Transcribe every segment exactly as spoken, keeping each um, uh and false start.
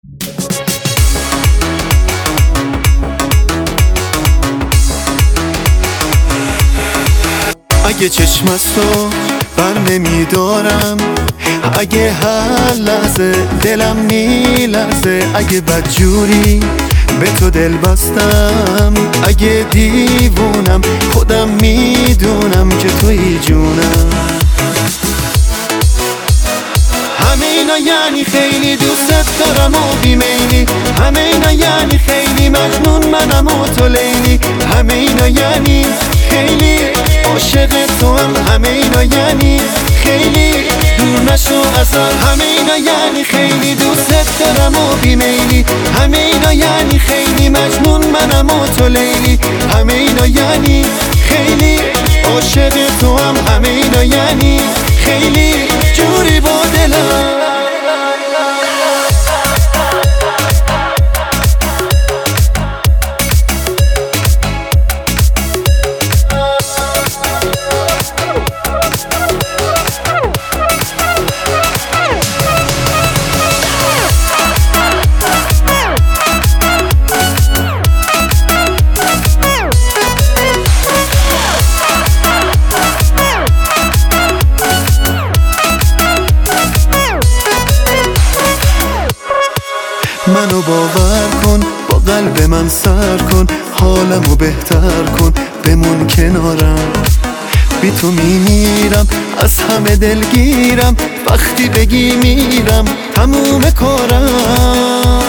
اگه چشم از تو بر نمیدارم، اگه هر لحظه دلم میلرزه، اگه بدجوری به تو دل بستم، اگه دیوونم خودم میدونم که توی جونم. همه اینا یعنی خیلی دوست دارم و بیمیلی، همه اینا یعنی خیلی مجنون منم و تو لیلی، همه اینا یعنی خیلی عاشق تو هم، همه اینا یعنی خیلی دور نشو ازم، همه اینا یعنی خیلی دوست دارم و بیمیلی، همه اینا یعنی خیلی مجنون منم و تو لیلی، همه اینا یعنی خیلی عاشق تو هم، همه اینا یعنی خیلی جوری با دلم. منو باور کن، با قلب من سر کن، حالمو بهتر کن، بمون کنارم، بی تو میمیرم، از همه دلگیرم، وقتی بگی میرم تموم کارم.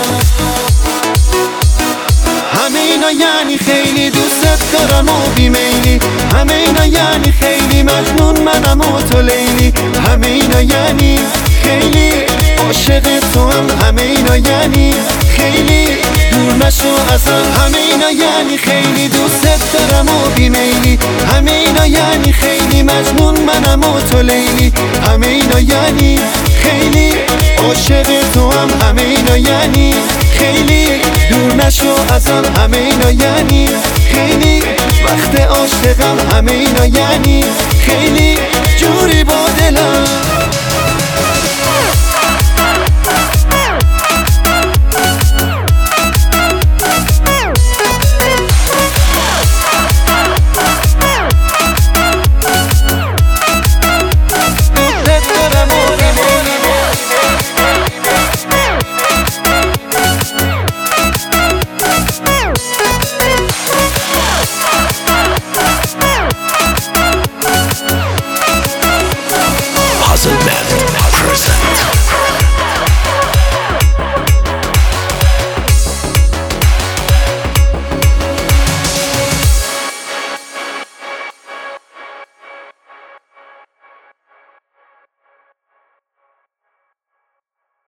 همه اینا یعنی خیلی دوست دارم و بیمیلی، همه اینا یعنی خیلی مجنون منم و تو لیلی، همه اینا یعنی خیلی عاشق تو هم، همه اینا یعنی خیلی دور نشو ازم، همه اینا یعنی خیلی دوست دارم و بیمیلی، همه اینا یعنی خیلی مجنون منم و تو لیلی، همه اینا یعنی خیلی عاشق تو هم، همه اینا یعنی خیلی دور نشو ازم، همه اینا یعنی خیلی وقت عاشقم، همه اینا یعنی خیلی جوری با دلم.